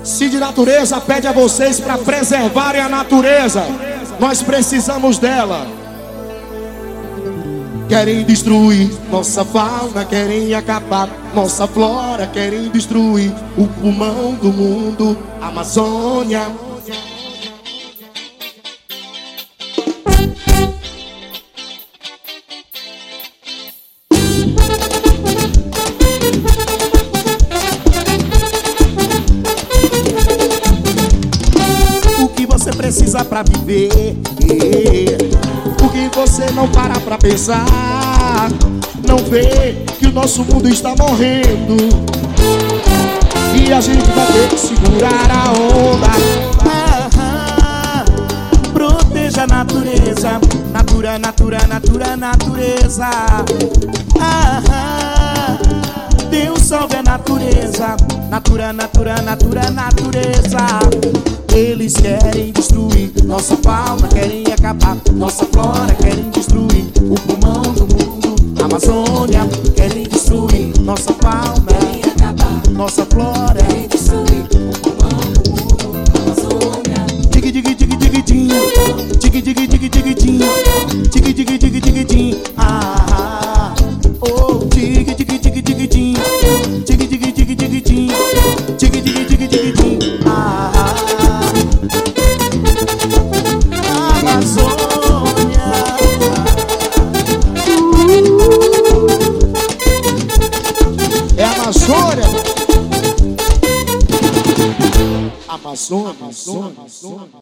Cid Natureza pede a vocês para preservarem a natureza. Nós precisamos dela. Querem destruir nossa fauna, querem acabar nossa flora, querem destruir o pulmão do mundo, a Amazônia. O que você precisa pra viver? Por que você não para pra pensar? Não vê que o nosso mundo está morrendo e a gente vai ter que segurar a onda. Proteja a natureza, natureza. Deus salve a natureza, natureza. Eles querem destruir nossa fauna, querem acabar nossa flora, querem destruir o pulmão do mundo, a Amazônia. Querem destruir nossa fauna, querem acabar nossa flora, querem destruir o pulmão do mundo, a Amazônia. Dig dig dig dig dig, dig dig dig dig dig, dig dig dig dig dig. Oh, dig dig dig dig dig, dig dig dig dig dig, dig dig dig dig dig. Amazônia.